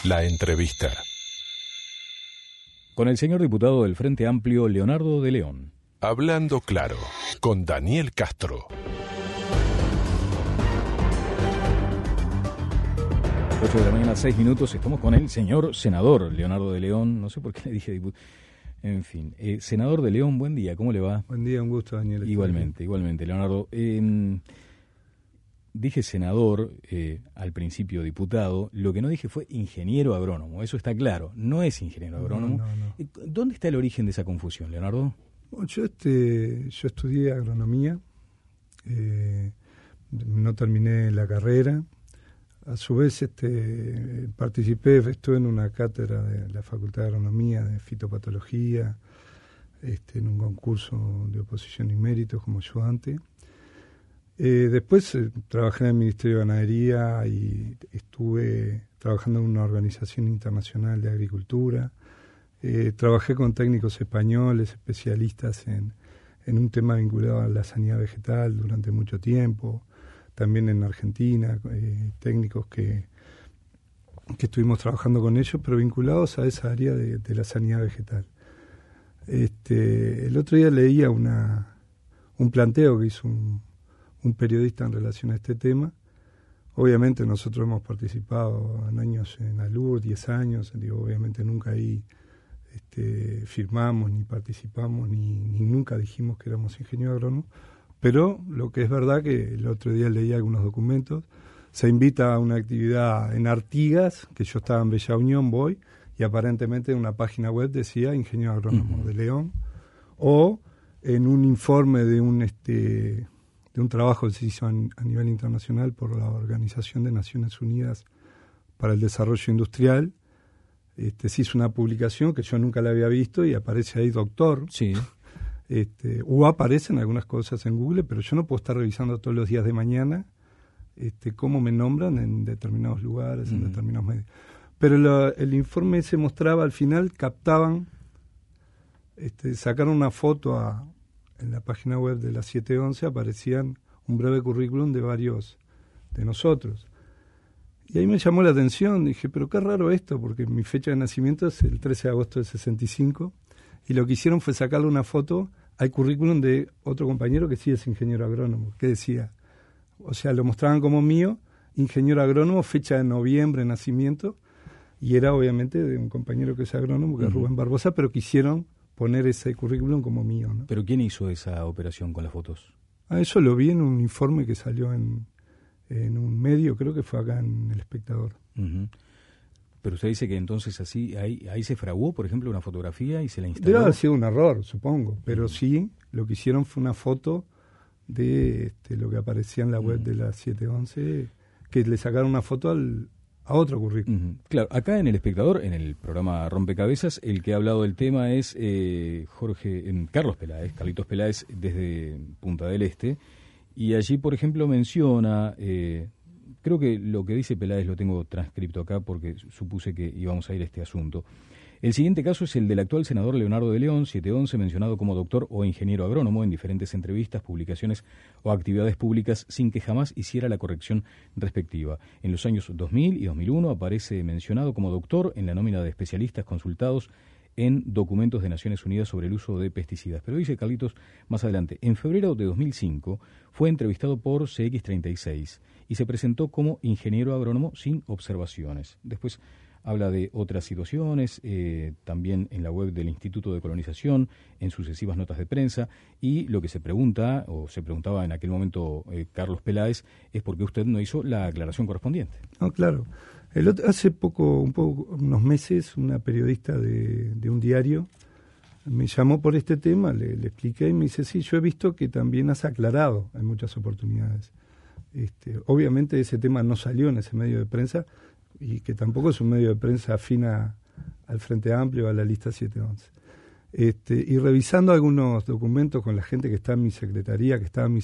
La entrevista. Con el señor diputado del Frente Amplio, Leonardo de León. Hablando claro, con Daniel Castro. 8 de la mañana, 6 minutos, estamos con el señor senador Leonardo de León, no sé por qué le dije diputado, en fin. Senador de León, buen día, ¿cómo le va? Buen día, un gusto, Daniel. Igualmente, Leonardo. Dije senador, al principio diputado, lo que no dije fue ingeniero agrónomo, eso está claro, no es ingeniero agrónomo. No. ¿Dónde está el origen de esa confusión, Leonardo? Bueno, yo estudié agronomía, no terminé la carrera, a su vez estuve en una cátedra de la Facultad de Agronomía, de fitopatología, en un concurso de oposición y méritos como ayudante. Después trabajé en el Ministerio de Ganadería y estuve trabajando en una organización internacional de agricultura. Trabajé con técnicos españoles, especialistas en un tema vinculado a la sanidad vegetal durante mucho tiempo. También en Argentina, técnicos que estuvimos trabajando con ellos, pero vinculados a esa área de la sanidad vegetal. El otro día leía un planteo que hizo un periodista en relación a este tema. Obviamente nosotros hemos participado en años en ALUR, 10 años, obviamente nunca ahí firmamos, ni participamos, ni nunca dijimos que éramos ingenieros agrónomos, pero lo que es verdad que el otro día leí algunos documentos, se invita a una actividad en Artigas, que yo estaba en Bella Unión, voy, y aparentemente en una página web decía ingeniero agrónomo de León, o en un informe de un trabajo que se hizo a nivel internacional por la Organización de Naciones Unidas para el Desarrollo Industrial. Se hizo una publicación que yo nunca la había visto y aparece ahí doctor. Sí. O aparecen algunas cosas en Google, pero yo no puedo estar revisando todos los días de mañana cómo me nombran en determinados lugares, en determinados medios. Pero el informe se mostraba, al final captaban, sacaron una foto en la página web de la 711, aparecían un breve currículum de varios de nosotros. Y ahí me llamó la atención, dije, pero qué raro esto, porque mi fecha de nacimiento es el 13 de agosto del 65, y lo que hicieron fue sacarle una foto al currículum de otro compañero que sí es ingeniero agrónomo, que decía, o sea, lo mostraban como mío, ingeniero agrónomo, fecha de noviembre, nacimiento, y era obviamente de un compañero que es agrónomo, que es Rubén Barbosa, pero quisieron poner ese currículum como mío, ¿no? ¿Pero quién hizo esa operación con las fotos? Eso lo vi en un informe que salió en un medio, creo que fue acá en El Espectador. Pero usted dice que entonces así ahí se fraguó, por ejemplo, una fotografía y se la instaló. Debe haber sido un error, supongo, pero sí, lo que hicieron fue una foto de lo que aparecía en la web de la 711, que le sacaron una foto a otro currículum. Claro, acá en El Espectador, en el programa Rompecabezas, el que ha hablado del tema es Carlos Peláez, Carlitos Peláez, desde Punta del Este, y allí, por ejemplo, menciona, creo que lo que dice Peláez lo tengo transcripto acá porque supuse que íbamos a ir a este asunto. El siguiente caso es el del actual senador Leonardo de León, 711, mencionado como doctor o ingeniero agrónomo en diferentes entrevistas, publicaciones o actividades públicas sin que jamás hiciera la corrección respectiva. En los años 2000 y 2001 aparece mencionado como doctor en la nómina de especialistas consultados en documentos de Naciones Unidas sobre el uso de pesticidas. Pero dice Carlitos más adelante, en febrero de 2005 fue entrevistado por CX36 y se presentó como ingeniero agrónomo sin observaciones. Después habla de otras situaciones, también en la web del Instituto de Colonización, en sucesivas notas de prensa, y lo que se pregunta, o se preguntaba en aquel momento Carlos Peláez, es por qué usted no hizo la aclaración correspondiente. No, claro. Hace unos meses, una periodista de un diario me llamó por este tema, le expliqué y me dice, sí, yo he visto que también has aclarado en muchas oportunidades. Obviamente ese tema no salió en ese medio de prensa, y que tampoco es un medio de prensa afín al Frente Amplio, a la lista 711. Y revisando algunos documentos con la gente que está en mi secretaría,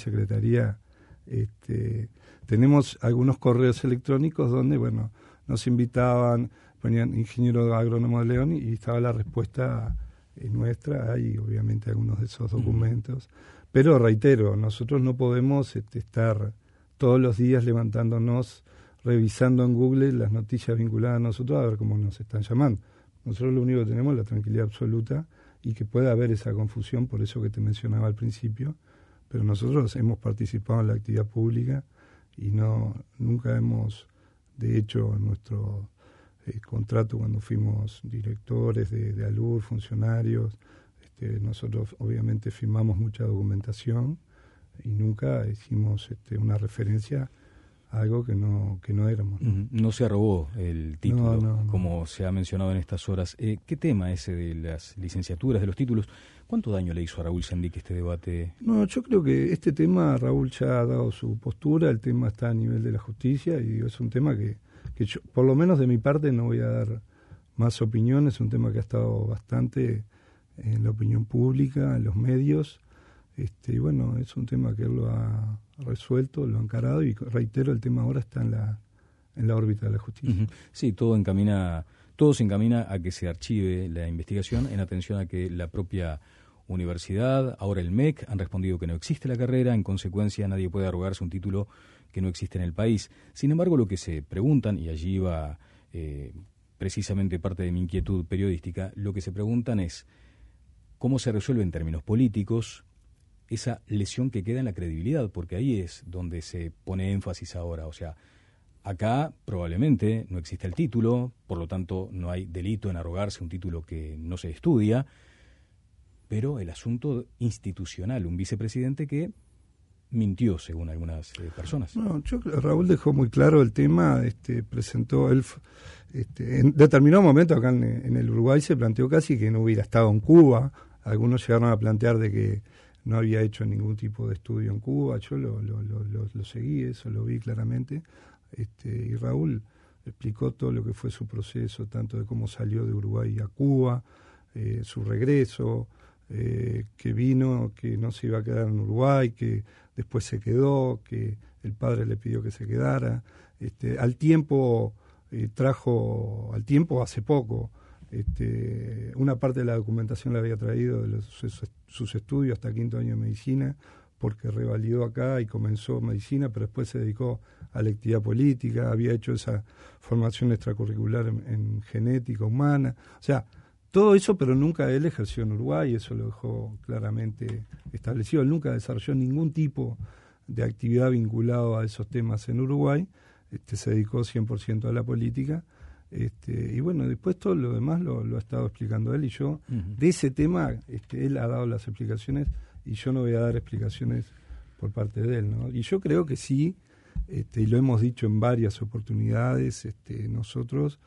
tenemos algunos correos electrónicos donde, bueno, nos invitaban, ponían ingeniero agrónomo de León y estaba la respuesta nuestra, hay obviamente algunos de esos documentos. Pero reitero, nosotros no podemos estar todos los días levantándonos revisando en Google las noticias vinculadas a nosotros a ver cómo nos están llamando. Nosotros lo único que tenemos es la tranquilidad absoluta y que pueda haber esa confusión, por eso que te mencionaba al principio, pero nosotros hemos participado en la actividad pública y nunca hemos, de hecho, en nuestro contrato cuando fuimos directores de ALUR, funcionarios, nosotros obviamente firmamos mucha documentación y nunca hicimos una referencia a algo que no éramos. No se arrobó el título, no. como se ha mencionado en estas horas. ¿Qué tema ese de las licenciaturas, de los títulos? ¿Cuánto daño le hizo a Raúl Sendic este debate? No, yo creo que este tema, Raúl ya ha dado su postura, el tema está a nivel de la justicia y es un tema que yo, por lo menos de mi parte, no voy a dar más opiniones, es un tema que ha estado bastante en la opinión pública, en los medios, y bueno, es un tema que él lo ha resuelto, lo ha encarado y reitero, el tema ahora está en la órbita de la justicia. Sí, todo se encamina a que se archive la investigación en atención a que la propia universidad, ahora el MEC, han respondido que no existe la carrera, en consecuencia nadie puede arrogarse un título que no existe en el país. Sin embargo, lo que se preguntan, y allí va precisamente parte de mi inquietud periodística, lo que se preguntan es cómo se resuelve en términos políticos esa lesión que queda en la credibilidad, porque ahí es donde se pone énfasis ahora. O sea, acá probablemente no existe el título, por lo tanto no hay delito en arrogarse un título que no se estudia, pero el asunto institucional, un vicepresidente que mintió, según algunas personas. No, Raúl dejó muy claro el tema, presentó él, en determinado momento acá en el Uruguay se planteó casi que no hubiera estado en Cuba. Algunos llegaron a plantear de que no había hecho ningún tipo de estudio en Cuba. Yo lo seguí, eso lo vi claramente. Y Raúl explicó todo lo que fue su proceso, tanto de cómo salió de Uruguay a Cuba, su regreso, que vino, que no se iba a quedar en Uruguay, que después se quedó, que el padre le pidió que se quedara. Al tiempo hace poco, una parte de la documentación la había traído de sus estudios hasta quinto año de medicina, porque revalidó acá y comenzó medicina, pero después se dedicó a la actividad política, había hecho esa formación extracurricular en genética humana, o sea, todo eso, pero nunca él ejerció en Uruguay, eso lo dejó claramente establecido, él nunca desarrolló ningún tipo de actividad vinculado a esos temas en Uruguay, se dedicó 100% a la política, y bueno, después todo lo demás lo ha estado explicando él y yo, de ese tema, él ha dado las explicaciones y yo no voy a dar explicaciones por parte de él, ¿no? Y yo creo que sí, y lo hemos dicho en varias oportunidades, nosotros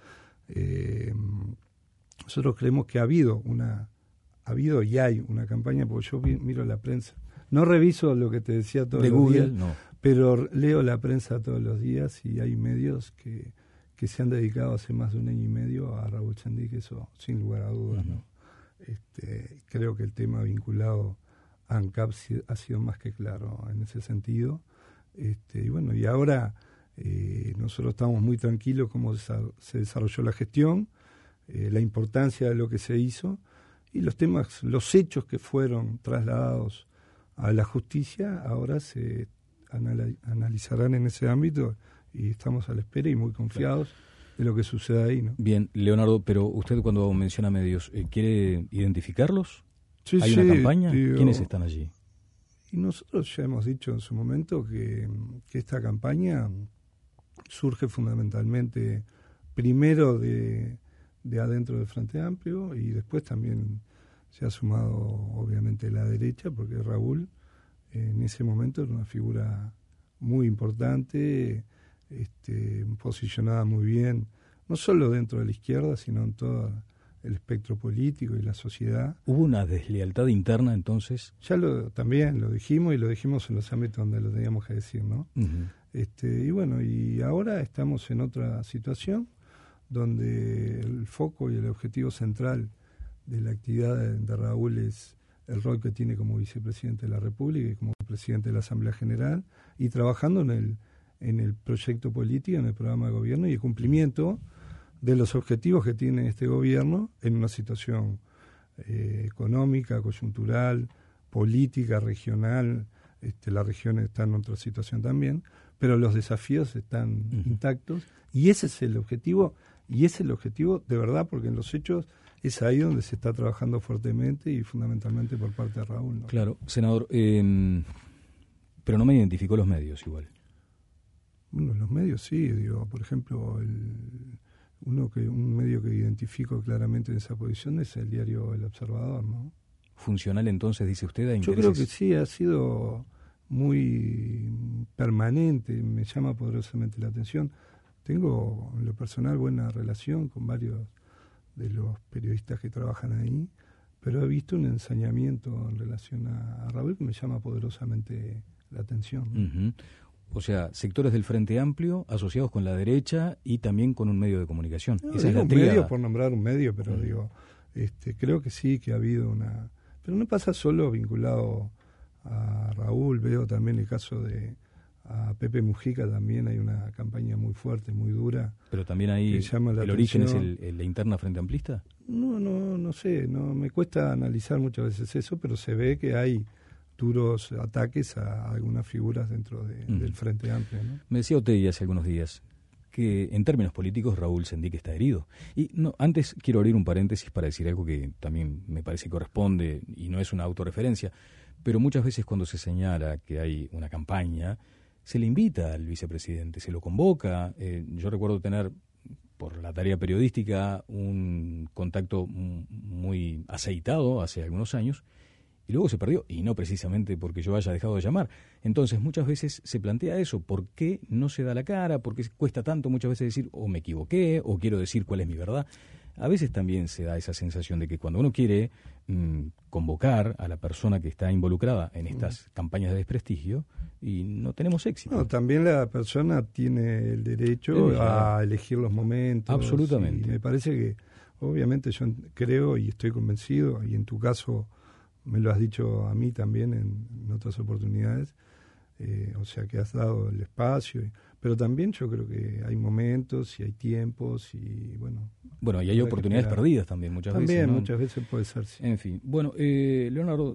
creemos que ha habido y hay una campaña, porque yo miro la prensa, no reviso lo que te decía todos los Google, días, no. Pero leo la prensa todos los días y hay medios que se han dedicado hace más de un año y medio a Raúl Sendic, eso sin lugar a dudas, ¿no? Creo que el tema vinculado a ANCAP ha sido más que claro en ese sentido, y bueno, y ahora nosotros estamos muy tranquilos cómo se desarrolló la gestión, la importancia de lo que se hizo y los hechos que fueron trasladados a la justicia ahora se analizarán en ese ámbito y estamos a la espera y muy confiados de lo que suceda ahí, ¿no? Bien, Leonardo, pero usted cuando menciona medios, ¿quiere identificarlos? Sí, ¿Hay una campaña? ¿Quiénes están allí? Y nosotros ya hemos dicho en su momento que esta campaña surge fundamentalmente primero de adentro del Frente Amplio y después también se ha sumado obviamente la derecha, porque Raúl en ese momento era una figura muy importante, posicionada muy bien, no solo dentro de la izquierda, sino en todo el espectro político y la sociedad. ¿Hubo una deslealtad interna entonces? Ya también lo dijimos y lo dijimos en los ámbitos donde lo teníamos que decir, ¿no? Y bueno, y ahora estamos en otra situación donde el foco y el objetivo central de la actividad de Raúl es el rol que tiene como vicepresidente de la República y como presidente de la Asamblea General y trabajando en el proyecto político, en el programa de gobierno y el cumplimiento de los objetivos que tiene este gobierno en una situación económica, coyuntural, política, regional. La región está en otra situación también, pero los desafíos están intactos, y ese es el objetivo, de verdad, porque en los hechos es ahí donde se está trabajando fuertemente y fundamentalmente por parte de Raúl, ¿no? Claro, senador, pero no me identificó los medios igual. Bueno, los medios sí, digo, por ejemplo, un medio que identifico claramente en esa posición es el diario El Observador, ¿no? ¿Funcional entonces, dice usted, a intereses? Yo creo que sí, ha sido muy permanente, me llama poderosamente la atención. Tengo en lo personal buena relación con varios de los periodistas que trabajan ahí, pero he visto un ensañamiento en relación a Raúl que me llama poderosamente la atención, ¿no? O sea, sectores del Frente Amplio asociados con la derecha y también con un medio de comunicación. No, esa es la un tríada. medio por nombrar un medio, pero digo, creo que sí, que ha habido una... Pero no pasa solo vinculado a Raúl, veo también el caso de a Pepe Mujica, también hay una campaña muy fuerte, muy dura. Pero también ahí el origen es la interna Frente Amplista. No sé, no me cuesta analizar muchas veces eso, pero se ve que hay duros ataques a algunas figuras dentro del Frente Amplio, ¿no? Me decía Otegi hace algunos días que en términos políticos Raúl Sendic está herido. Y no, antes quiero abrir un paréntesis para decir algo que también me parece que corresponde y no es una autorreferencia, pero muchas veces cuando se señala que hay una campaña, se le invita al vicepresidente, se lo convoca. Yo recuerdo tener, por la tarea periodística, un contacto muy aceitado hace algunos años, y luego se perdió, y no precisamente porque yo haya dejado de llamar. Entonces, muchas veces se plantea eso, ¿por qué no se da la cara? ¿Por qué cuesta tanto muchas veces decir, o me equivoqué, o quiero decir cuál es mi verdad? A veces también se da esa sensación de que cuando uno quiere convocar a la persona que está involucrada en estas campañas de desprestigio, y no tenemos éxito. No, también la persona tiene el derecho a elegir los momentos. Absolutamente. Y me parece que, obviamente, yo creo y estoy convencido, y en tu caso me lo has dicho a mí también en otras oportunidades, o sea que has dado el espacio, pero también yo creo que hay momentos y hay tiempos y bueno. Bueno, y hay oportunidades perdidas también muchas veces. También, ¿no? muchas veces puede ser, sí. En fin, bueno, Leonardo,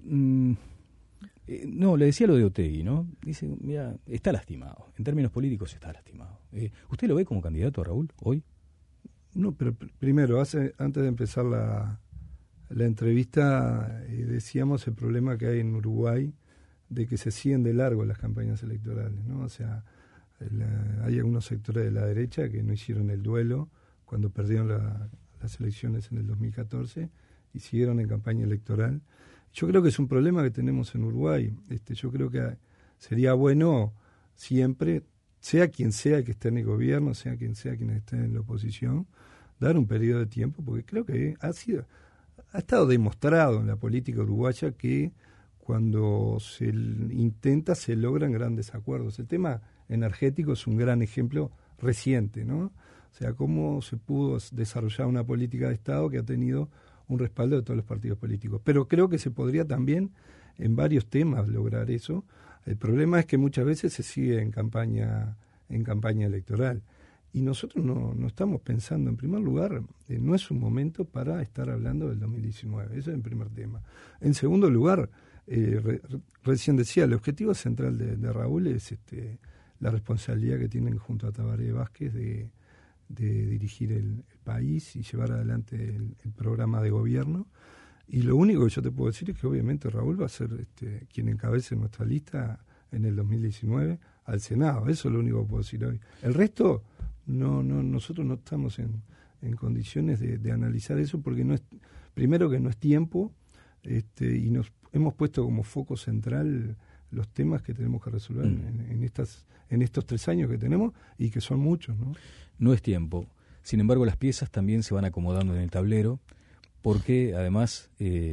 no, le decía lo de Otegi, ¿no? Dice, mira, está lastimado, en términos políticos está lastimado. ¿Usted lo ve como candidato a Raúl hoy? No, pero primero, antes de empezar la entrevista, decíamos el problema que hay en Uruguay de que se siguen de largo las campañas electorales, ¿no? O sea, hay algunos sectores de la derecha que no hicieron el duelo cuando perdieron las elecciones en el 2014 y siguieron en campaña electoral. Yo creo que es un problema que tenemos en Uruguay. Yo creo que sería bueno siempre, sea quien sea el que esté en el gobierno, sea quien esté en la oposición, dar un periodo de tiempo, porque creo que ha estado demostrado en la política uruguaya que cuando se intenta se logran grandes acuerdos. El tema energético es un gran ejemplo reciente, ¿no? O sea, cómo se pudo desarrollar una política de Estado que ha tenido un respaldo de todos los partidos políticos. Pero creo que se podría también en varios temas lograr eso. El problema es que muchas veces se sigue en campaña electoral. Y nosotros no estamos pensando, en primer lugar, no es un momento para estar hablando del 2019, eso es el primer tema. En segundo lugar, recién decía, el objetivo central de Raúl es la responsabilidad que tienen junto a Tabaré Vázquez de dirigir el país y llevar adelante el programa de gobierno. Y lo único que yo te puedo decir es que obviamente Raúl va a ser quien encabece nuestra lista en el 2019 al Senado. Eso es lo único que puedo decir hoy. El resto... nosotros no estamos en condiciones de analizar eso porque primero que no es tiempo y nos hemos puesto como foco central los temas que tenemos que resolver en estos 3 años que tenemos y que son muchos, ¿no? No es tiempo. Sin embargo, las piezas también se van acomodando en el tablero porque además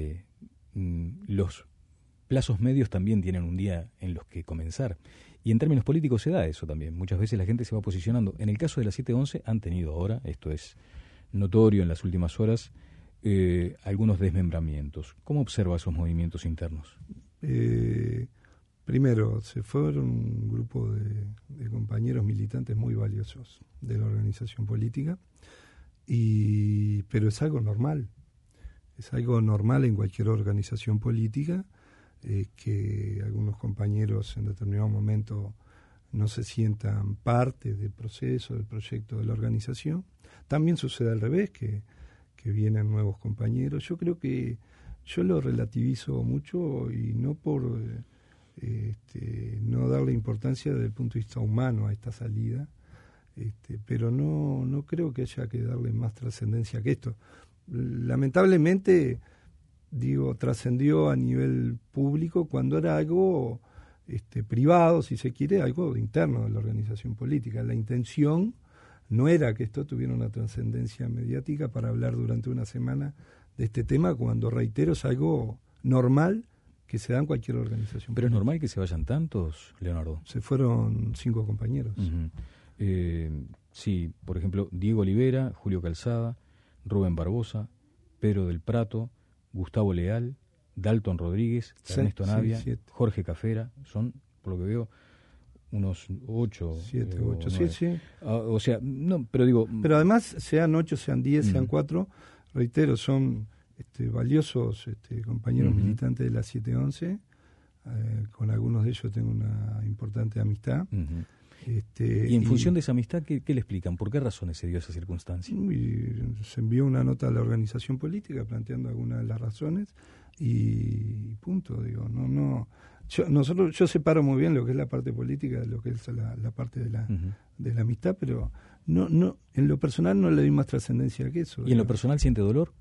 los plazos medios también tienen un día en los que comenzar. Y en términos políticos se da eso también. Muchas veces la gente se va posicionando. En el caso de la 711 han tenido ahora, esto es notorio en las últimas horas, algunos desmembramientos. ¿Cómo observa esos movimientos internos? Primero, se fueron un grupo de compañeros militantes muy valiosos de la organización política, pero es algo normal. Es algo normal en cualquier organización política. Que algunos compañeros en determinado momento no se sientan parte del proceso, del proyecto de la organización. También sucede al revés, que vienen nuevos compañeros. Yo creo que yo lo relativizo mucho y no por no darle importancia desde el punto de vista humano a esta salida, pero no creo que haya que darle más trascendencia que esto. Lamentablemente, trascendió a nivel público cuando era algo privado, si se quiere, algo interno de la organización política. La intención no era que esto tuviera una trascendencia mediática para hablar durante una semana de este tema, cuando, reitero, es algo normal que se da en cualquier organización. ¿Pero es normal que se vayan tantos, Leonardo? Se fueron 5 compañeros. Sí, por ejemplo, Diego Olivera, Julio Calzada, Rubén Barbosa, Pedro del Prato, Gustavo Leal, Dalton Rodríguez, Ernesto Navia, 7. Jorge Cafera. Son, por lo que veo, unos 8. 7, 8, sí. O sea, no, pero digo... Pero además, sean 8, sean 10, sean 4, reitero, son valiosos compañeros militantes de la 711. Con algunos de ellos tengo una importante amistad. Y en función de esa amistad, ¿qué le explican? ¿Por qué razones se dio esa circunstancia? Se envió una nota a la organización política planteando algunas de las razones y punto. Yo separo muy bien lo que es la parte política de lo que es la parte de la amistad, pero no en lo personal no le doy más trascendencia que eso. ¿Y en lo personal siente dolor?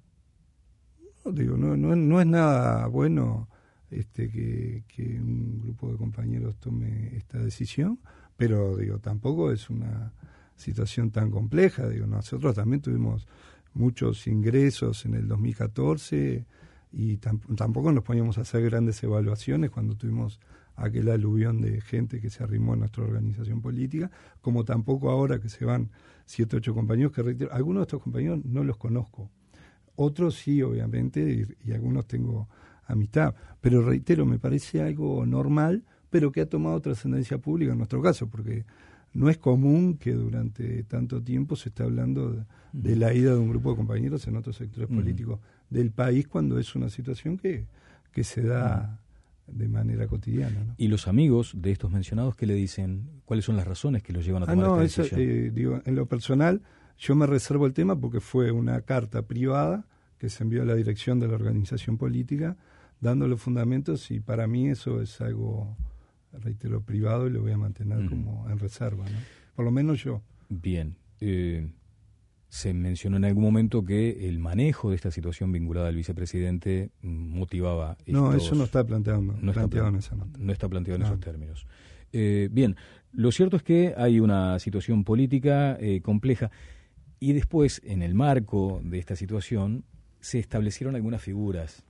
No es nada bueno que un grupo de compañeros tome esta decisión, pero tampoco es una situación tan compleja. Nosotros también tuvimos muchos ingresos en el 2014 y tampoco nos poníamos a hacer grandes evaluaciones cuando tuvimos aquel aluvión de gente que se arrimó a nuestra organización política, como tampoco ahora que se van 7, 8 compañeros, que reitero, algunos de estos compañeros no los conozco, otros sí, obviamente, y algunos tengo amistad, pero reitero, me parece algo normal, pero que ha tomado trascendencia pública en nuestro caso, porque no es común que durante tanto tiempo se esté hablando de la ida de un grupo de compañeros en otros sectores políticos del país, cuando es una situación que se da de manera cotidiana, ¿no? ¿Y los amigos de estos mencionados qué le dicen? ¿Cuáles son las razones que los llevan a tomar esta decisión? En lo personal, yo me reservo el tema porque fue una carta privada que se envió a la dirección de la organización política, dando los fundamentos, y para mí eso es algo, reitero, privado, y lo voy a mantener como en reserva, ¿no? Por lo menos yo. Bien. Se mencionó en algún momento que el manejo de esta situación vinculada al vicepresidente motivaba... No, eso no está planteado en esa nota. No está planteado en esos términos. Bien, lo cierto es que hay una situación política compleja, y después, en el marco de esta situación, se establecieron algunas figuras,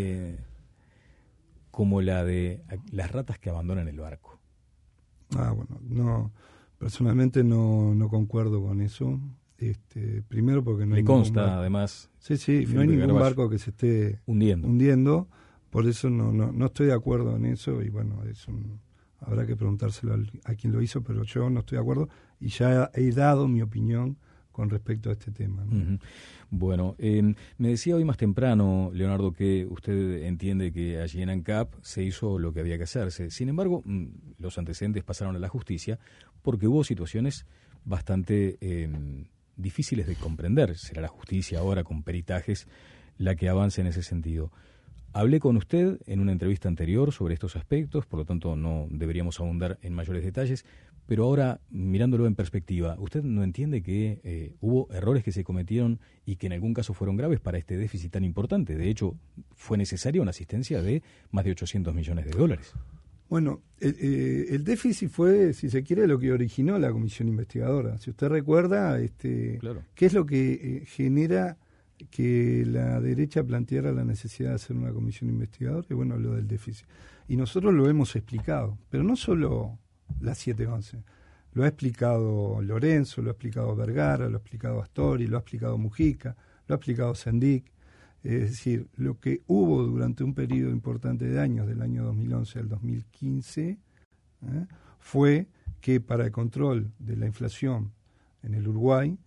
como la de las ratas que abandonan el barco. No, personalmente no concuerdo con eso. Primero porque no hay ningún consta, además. Sí, no hay ningún barco que se esté hundiendo. Por eso no estoy de acuerdo en eso, y bueno, habrá que preguntárselo a quien lo hizo, pero yo no estoy de acuerdo y ya he dado mi opinión con respecto a este tema, ¿no? Bueno, me decía hoy más temprano, Leonardo, que usted entiende que allí en ANCAP se hizo lo que había que hacerse. Sin embargo, los antecedentes pasaron a la justicia porque hubo situaciones bastante difíciles de comprender. Será la justicia ahora, con peritajes, la que avance en ese sentido. Hablé con usted en una entrevista anterior sobre estos aspectos, por lo tanto no deberíamos ahondar en mayores detalles, pero ahora, mirándolo en perspectiva, ¿usted no entiende que hubo errores que se cometieron y que en algún caso fueron graves para este déficit tan importante? De hecho, fue necesaria una asistencia de más de $800 millones. Bueno, el déficit fue, si se quiere, lo que originó la comisión investigadora. Si usted recuerda, claro, ¿qué es lo que genera que la derecha planteara la necesidad de hacer una comisión investigadora? Y bueno, lo del déficit. Y nosotros lo hemos explicado, pero no solo la 711. Lo ha explicado Lorenzo, lo ha explicado Vergara, lo ha explicado Astori, lo ha explicado Mujica, lo ha explicado Sendik. Es decir, lo que hubo durante un periodo importante de años, del año 2011 al 2015, fue que para el control de la inflación en el Uruguay,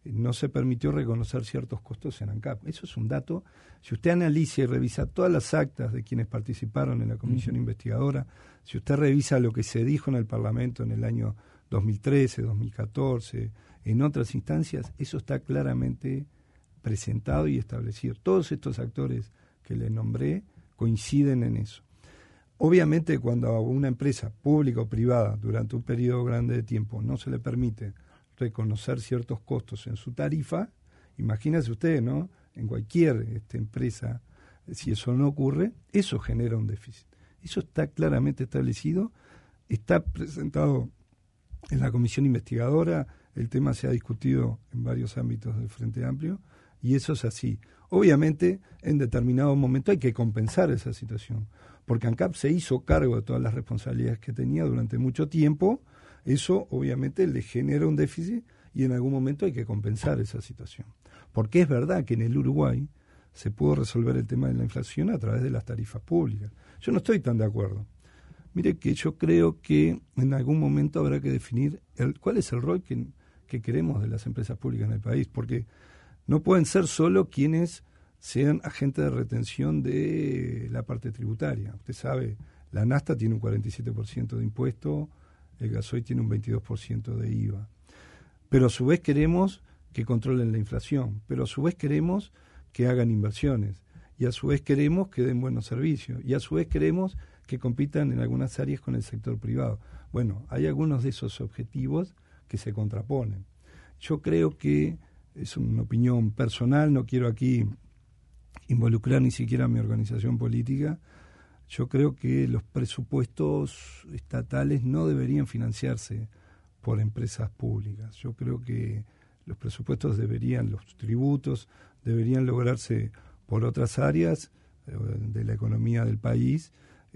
no se permitió reconocer ciertos costos en ANCAP. Eso es un dato. Si usted analiza y revisa todas las actas de quienes participaron en la comisión investigadora, si usted revisa lo que se dijo en el Parlamento en el año 2013, 2014, en otras instancias, eso está claramente presentado y establecido. Todos estos actores que le nombré coinciden en eso. Obviamente, cuando a una empresa pública o privada durante un periodo grande de tiempo no se le permite reconocer ciertos costos en su tarifa, imagínese usted, ¿no? En cualquier empresa, si eso no ocurre, eso genera un déficit. Eso está claramente establecido, está presentado en la comisión investigadora, el tema se ha discutido en varios ámbitos del Frente Amplio, y eso es así. Obviamente, en determinado momento hay que compensar esa situación, porque ANCAP se hizo cargo de todas las responsabilidades que tenía durante mucho tiempo. Eso obviamente le genera un déficit y en algún momento hay que compensar esa situación. Porque es verdad que en el Uruguay se pudo resolver el tema de la inflación a través de las tarifas públicas. Yo no estoy tan de acuerdo. Mire que yo creo que en algún momento habrá que definir cuál es el rol que queremos de las empresas públicas en el país, porque no pueden ser solo quienes sean agentes de retención de la parte tributaria. Usted sabe, la nafta tiene un 47% de impuesto, el gasoil tiene un 22% de IVA. Pero a su vez queremos que controlen la inflación, pero a su vez queremos que hagan inversiones, y a su vez queremos que den buenos servicios, y a su vez queremos que compitan en algunas áreas con el sector privado. Bueno, hay algunos de esos objetivos que se contraponen. Yo creo que es una opinión personal, no quiero aquí involucrar ni siquiera a mi organización política. Yo creo que los presupuestos estatales no deberían financiarse por empresas públicas. Yo creo que los presupuestos los tributos deberían lograrse por otras áreas de la economía del país,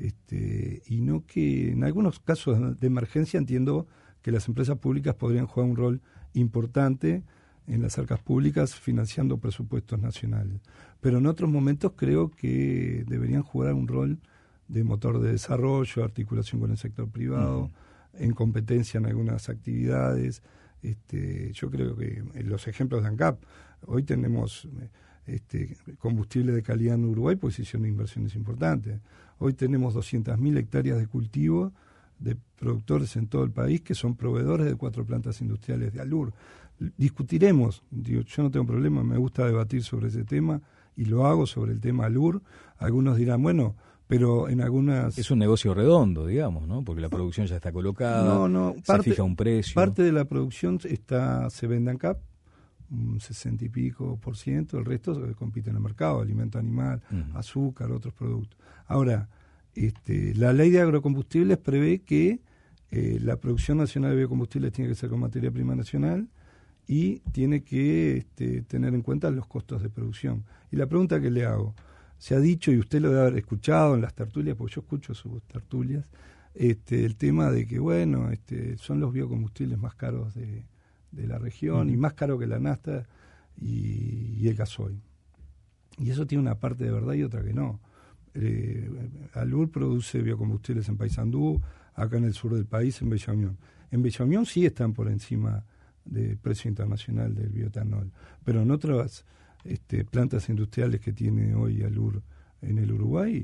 y no que en algunos casos de emergencia entiendo que las empresas públicas podrían jugar un rol importante en las arcas públicas financiando presupuestos nacionales. Pero en otros momentos creo que deberían jugar un rol de motor de desarrollo, articulación con el sector privado, en competencia en algunas actividades. Yo creo que los ejemplos de ANCAP, hoy tenemos combustible de calidad en Uruguay, pues hicieron inversiones importantes. Hoy tenemos 200.000 hectáreas de cultivo de productores en todo el país que son proveedores de 4 plantas industriales de Alur. Discutiremos, yo no tengo problema, me gusta debatir sobre ese tema y lo hago sobre el tema Alur. Algunos dirán, bueno, pero en algunas... Es un negocio redondo, digamos, ¿no? Porque la producción ya está colocada, se fija un precio. Parte de la producción se vende en ANCAP, un 60 y pico %, el resto compite en el mercado, alimento animal, azúcar, otros productos. Ahora, la ley de agrocombustibles prevé que la producción nacional de biocombustibles tiene que ser con materia prima nacional y tiene que tener en cuenta los costos de producción. Y la pregunta que le hago, se ha dicho, y usted lo debe haber escuchado en las tertulias, porque yo escucho sus tertulias, el tema de que, bueno, son los biocombustibles más caros de la región y más caro que la nafta y el gasoil. Y eso tiene una parte de verdad y otra que no. Alur produce biocombustibles en Paysandú, acá en el sur del país, en Bella Unión. En Bella Unión sí están por encima del precio internacional del bioetanol, pero en otras plantas industriales que tiene hoy Alur en el Uruguay,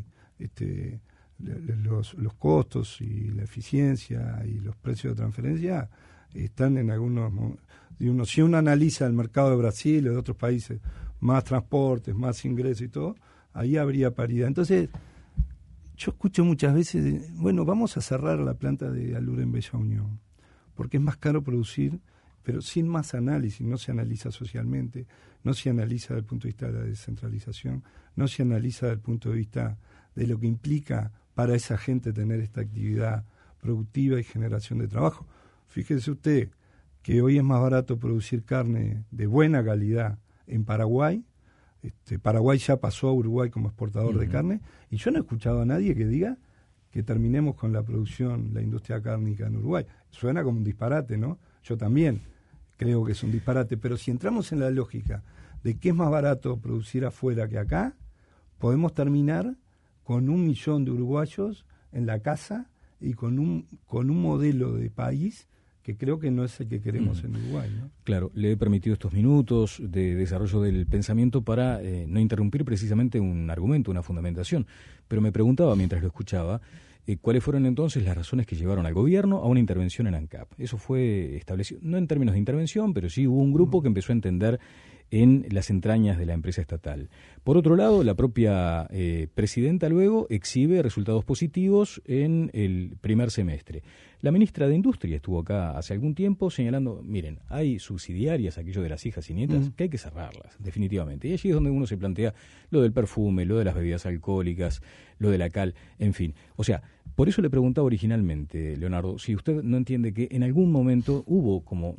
los costos y la eficiencia y los precios de transferencia están en algunos... Si uno analiza el mercado de Brasil o de otros países, más transportes, más ingresos y todo, ahí habría paridad. Entonces, yo escucho muchas veces, bueno, vamos a cerrar la planta de Alur en Bella Unión, porque es más caro producir, pero sin más análisis, no se analiza socialmente, no se analiza desde el punto de vista de la descentralización, no se analiza desde el punto de vista de lo que implica para esa gente tener esta actividad productiva y generación de trabajo. Fíjese usted que hoy es más barato producir carne de buena calidad en Paraguay. Paraguay ya pasó a Uruguay como exportador de carne, y yo no he escuchado a nadie que diga que terminemos con la producción, la industria cárnica en Uruguay. Suena como un disparate, ¿no? Yo también creo que es un disparate, pero si entramos en la lógica de que es más barato producir afuera que acá, podemos terminar con 1 millón de uruguayos en la casa y con un modelo de país que creo que no es el que queremos en Uruguay, ¿no? Claro, le he permitido estos minutos de desarrollo del pensamiento para no interrumpir precisamente un argumento, una fundamentación, pero me preguntaba mientras lo escuchaba, ¿cuáles fueron entonces las razones que llevaron al gobierno a una intervención en ANCAP? Eso fue establecido, no en términos de intervención, pero sí hubo un grupo que empezó a entender en las entrañas de la empresa estatal. Por otro lado, la propia presidenta luego exhibe resultados positivos en el primer semestre. La ministra de Industria estuvo acá hace algún tiempo señalando, miren, hay subsidiarias, aquello de las hijas y nietas, que hay que cerrarlas, definitivamente. Y allí es donde uno se plantea lo del perfume, lo de las bebidas alcohólicas, lo de la cal, en fin. O sea, por eso le preguntaba originalmente, Leonardo, si usted no entiende que en algún momento hubo como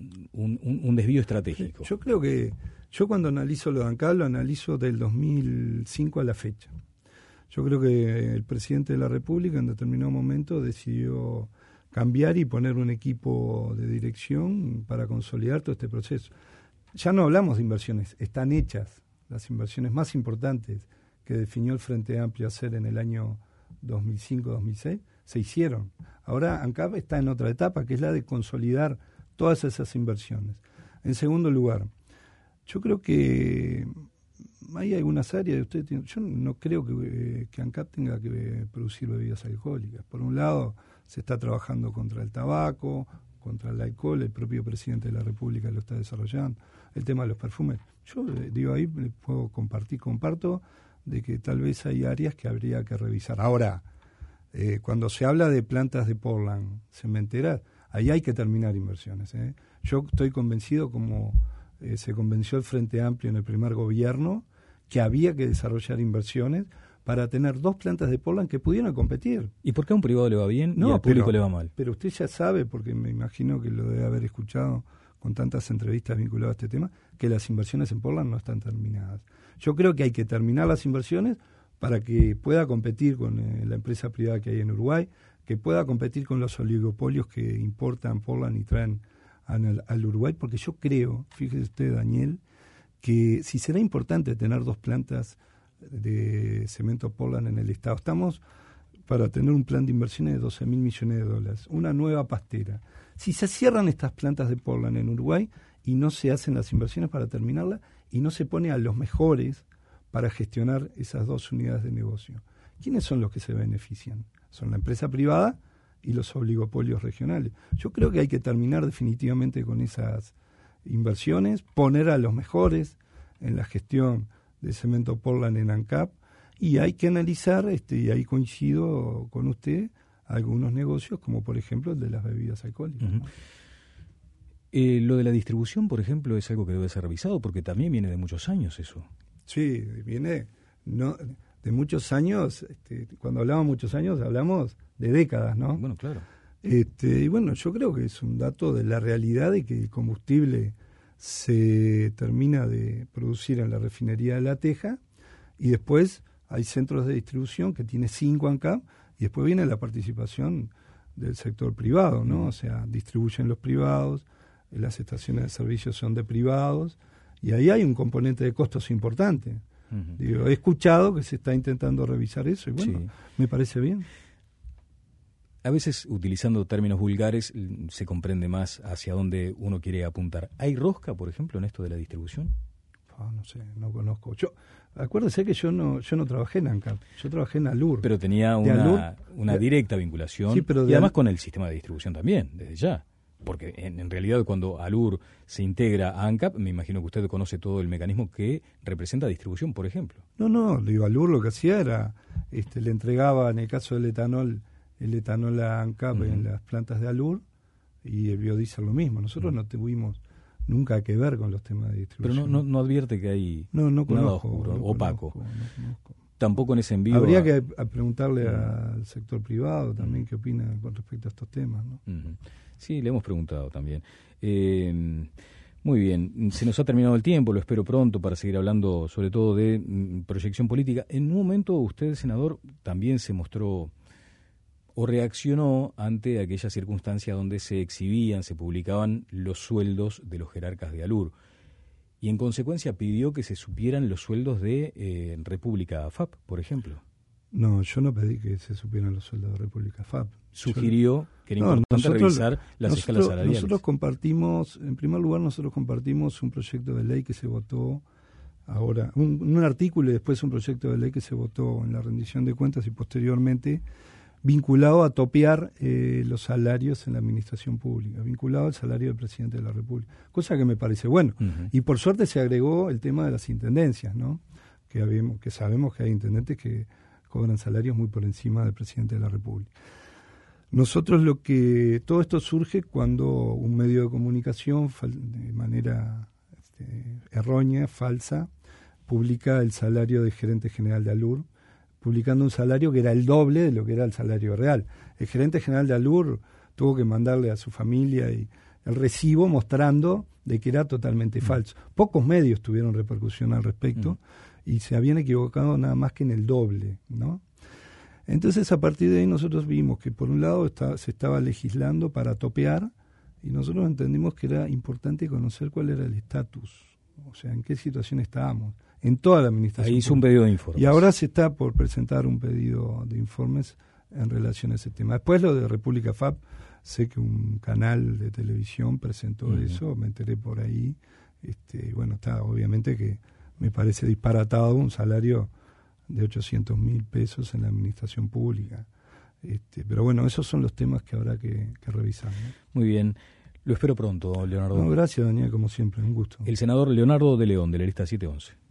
un desvío estratégico. Yo creo que yo cuando analizo lo de ANCAP lo analizo del 2005 a la fecha. Yo creo que el presidente de la República en determinado momento decidió cambiar y poner un equipo de dirección para consolidar todo este proceso. Ya no hablamos de inversiones, están hechas. Las inversiones más importantes que definió el Frente Amplio hacer en el año 2005-2006 se hicieron. Ahora ANCAP está en otra etapa, que es la de consolidar todas esas inversiones. En segundo lugar, yo creo que hay algunas áreas, yo no creo que ANCAP tenga que producir bebidas alcohólicas. Por un lado, se está trabajando contra el tabaco, contra el alcohol, el propio presidente de la República lo está desarrollando, el tema de los perfumes. Yo digo ahí, puedo comparto de que tal vez hay áreas que habría que revisar. Ahora, cuando se habla de plantas de Portland cementeras, ahí hay que terminar inversiones. Yo estoy convencido, como se convenció el Frente Amplio en el primer gobierno, que había que desarrollar inversiones para tener 2 plantas de Portland que pudieran competir. ¿Y por qué a un privado le va bien y al público le va mal? Pero usted ya sabe, porque me imagino que lo debe haber escuchado con tantas entrevistas vinculadas a este tema, que las inversiones en Portland no están terminadas. Yo creo que hay que terminar las inversiones para que pueda competir con la empresa privada que hay en Uruguay, que pueda competir con los oligopolios que importan Portland y traen al Uruguay, porque yo creo, fíjese usted, Daniel, que si será importante tener 2 plantas de cemento Portland en el Estado. Estamos para tener un plan de inversiones de $12.000 millones, una nueva pastera. Si se cierran estas plantas de Portland en Uruguay y no se hacen las inversiones para terminarla y no se pone a los mejores para gestionar esas 2 unidades de negocio, ¿quiénes son los que se benefician? Son la empresa privada y los oligopolios regionales. Yo creo que hay que terminar definitivamente con esas inversiones, poner a los mejores en la gestión de cemento Portland en ANCAP, y hay que analizar, y ahí coincido con usted, algunos negocios, como por ejemplo el de las bebidas alcohólicas. Uh-huh. Lo de la distribución, por ejemplo, es algo que debe ser revisado, porque también viene de muchos años eso. Sí, viene de muchos años. Cuando hablamos muchos años, hablamos de décadas, ¿no? Bueno, claro. Y bueno, yo creo que es un dato de la realidad de que el combustible se termina de producir en la refinería de La Teja y después hay centros de distribución que tiene 5 ANCAP y después viene la participación del sector privado, ¿no? O sea, distribuyen los privados, las estaciones de servicio son de privados y ahí hay un componente de costos importante. Uh-huh. Digo, he escuchado que se está intentando revisar eso y bueno, sí, me parece bien. A veces, utilizando términos vulgares, se comprende más hacia dónde uno quiere apuntar. ¿Hay rosca, por ejemplo, en esto de la distribución? No sé, no conozco. Acuérdese que yo no trabajé en ANCAP, yo trabajé en ALUR. Pero tenía una directa vinculación, sí, pero y además con el sistema de distribución también, desde ya. Porque en realidad cuando ALUR se integra a ANCAP, me imagino que usted conoce todo el mecanismo que representa distribución, por ejemplo. No, ALUR lo que hacía era, le entregaba, en el caso del etanol, el etanol a ANCAP en las plantas de ALUR y el biodiesel lo mismo. Nosotros no tuvimos nunca que ver con los temas de distribución. Pero no advierte que hay nada oscuro, opaco. No conozco. Tampoco en ese envío. Habría que preguntarle al sector privado también qué opina con respecto a estos temas, ¿no? Sí, le hemos preguntado también. Muy bien, se nos ha terminado el tiempo, lo espero pronto para seguir hablando sobre todo de proyección política. En un momento usted, senador, también se mostró o reaccionó ante aquella circunstancia donde se exhibían, se publicaban los sueldos de los jerarcas de ALUR y en consecuencia pidió que se supieran los sueldos de República FAP, por ejemplo. No, yo no pedí que se supieran los sueldos de República FAP. Sugirió que era importante revisar las escalas salariales. Nosotros compartimos, en primer lugar, un proyecto de ley que se votó ahora, un artículo y después un proyecto de ley que se votó en la rendición de cuentas y posteriormente vinculado a topear los salarios en la administración pública, vinculado al salario del presidente de la República, cosa que me parece bueno. Uh-huh. Y por suerte se agregó el tema de las intendencias, ¿no? Que sabemos que hay intendentes que cobran salarios muy por encima del presidente de la República. Nosotros todo esto surge cuando un medio de comunicación de manera errónea, falsa, publica el salario de gerente general de ALUR, publicando un salario que era el doble de lo que era el salario real. El gerente general de ALUR tuvo que mandarle a su familia el recibo mostrando de que era totalmente falso. Pocos medios tuvieron repercusión al respecto y se habían equivocado nada más que en el doble, ¿no? Entonces, a partir de ahí nosotros vimos que por un lado se estaba legislando para topear y nosotros entendimos que era importante conocer cuál era el estatus, o sea, en qué situación estábamos, en toda la administración. Ahí hizo un pedido de informes. Y ahora se está por presentar un pedido de informes en relación a ese tema. Después lo de República FAP, sé que un canal de televisión presentó eso, me enteré por ahí. Bueno, está obviamente que me parece disparatado un salario de 800.000 pesos en la administración pública. Pero bueno, esos son los temas que habrá que revisar, ¿no? Muy bien. Lo espero pronto, Leonardo. No, gracias, Daniel, como siempre, un gusto. El senador Leonardo de León, de la lista 711.